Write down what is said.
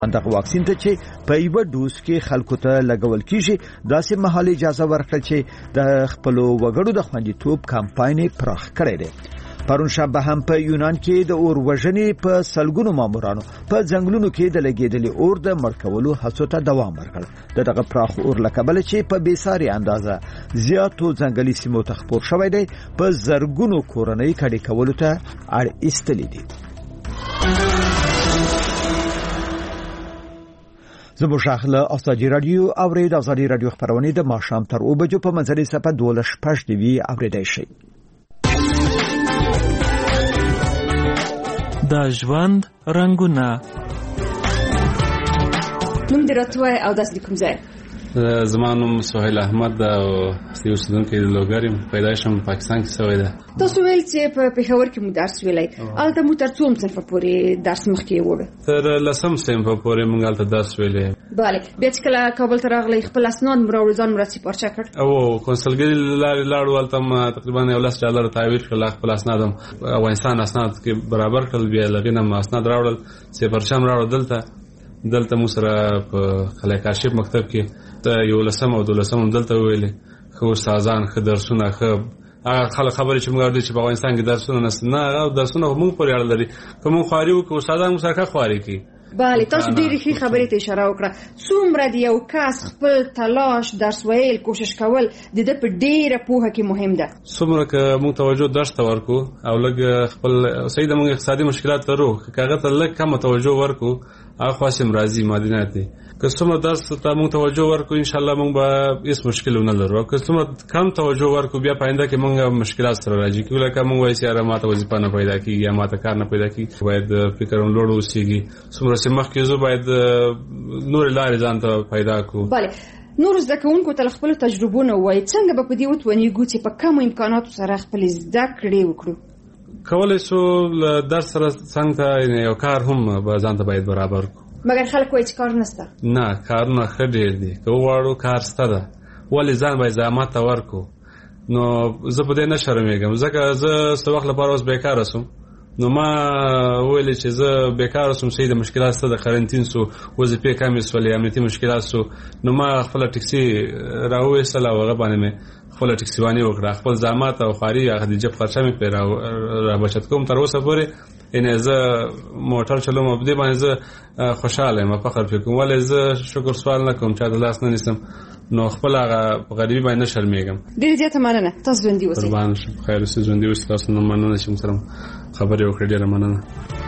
دغه واکسین ته چې په یو ډوز کې خلکو ته لګول کیږي داسې مهال اجازه ورکړه چې د خپل وګړو د خوندیتوب کمپاین پراخ کړي دي. پرون شنبه هم په یونان کې د اور وژنې په سلګونو مامورانو په ځنګلونو کې د لګیدلې اور د مړکولو هڅو ته دوام ورکړ. دغه پراخ اور لکبل چې په بیساري اندازه زیاتو ځنګلي سیمو ته خپور شوی دی په زرګونو کورنۍ کډې کولو ته اړ ایستلې دي. زموږ اخله ازادي رادیو اورید ازادي رادیو خبرونه د ماښام تر 2 بجو په منځنۍ صفه 12:05 دی اوریدای شي. د ژوند رنگونه نوم دې راته او داس کوم ځای؟ زمانوم سهیل احمد او اوسیدونکو د لوګریم پیدایشم پاکستان کې شوی ده. تاسو ویل چې په پېښور کې مو درس ویلای البته مو تر څوم صنف پورې درس مخکې وړ؟ تر لسم صنف پورې مونږ البته درس ویلې. bale بیا چې کله کابل ته راغلی خپل اسناد مراوړ ځان مرسي پارچا کړ او کنسولګری لاړو البته تقریبا $10 تعویض کړل خپل اسنادم افغانستان اسناد کې برابر کړل بیا لګینم اسناد راوړل چې پرچم راوړل دلته مو سره په خلکاشپ مکتب کې یو لسم او دولسم دلته ویلې خو استادان خو درسونه خو هغه خبرې چې موږ د افغانستان کې درسونه نه هغه درسونه موږ پورې اړه لري کوم خواري او استادان مساکه خواري کی. bale تاسو ډېری ښه خبرې ته اشاره وکړه. څومره دی یو کس خپل تلاش درس ویل کوشش کول د دې په ډېره پوهه کې مهم ده. څومره که موږ توجه درس ته ورکو او لږ خپل صحیح د موږ اقتصادي مشکلات لرو کاغه ته لږ کم توجه ورکو هغه خاصم راځي مادینات دي. که څومره درس ته موږ توجه ورکو ان شاء الله موږ به هیڅ مشکل نه لرو. که څومره کم توجه ورکو بیا پاینده کې موږ مشکلات سره راځي کله که موږ وایي چې ماته وظیفه نه پیدا کیږي یا ماته کار نه پیدا کیږي باید فکر لوړ اوسېږي څومره چې مخکې زه باید نور لارې ځان ته پیدا کړو. bale نور زده کوونکو ته خپل تجربه نه وایي څنګه به په دې وتونیږو چې په کم امکاناتو سره خپل زده کړې وکړو. کولای شو درس سره څنګه یو کار هم به ځان ته باید برابر کړو. مګر خلک وایي چې کار نشته. نه کارونه ښه ډېر دي که وغواړو کار شته ده ولې ځان باید زحمت ورکړو. نو زه په دې نه شرمېږم ځکه زه څه وخت لپاره اوس بیکاره سوم نو ما ویلې چې زه بیکاره سوم صحیح د مشکلات سره د قرنټین سو وظیفې کمې سولې امنیتي مشکلات سو نو ما خپل ټکسي راوېستله او هغه باندې مې خپل ټکسي واني وکړه خپل زحمت او خواري هغه د جب خرچه مې پرې را بچت کوم تر اوسه پورې ان زه موټر چلوم په دې باندې زه خوشاله یم فخر کوم ولې زه شکر سوال نه کوم چې د لاس نه نسم نو خپل هغه غریبي باندې شرمېږم. ډېر زیاته مننه تاسو ژوندي اوسئ. قربان شم خیر اوسئ ژوندي اوسئ تاسو نه مننه چې موږ سره خبرې وکړې ډېره مننه.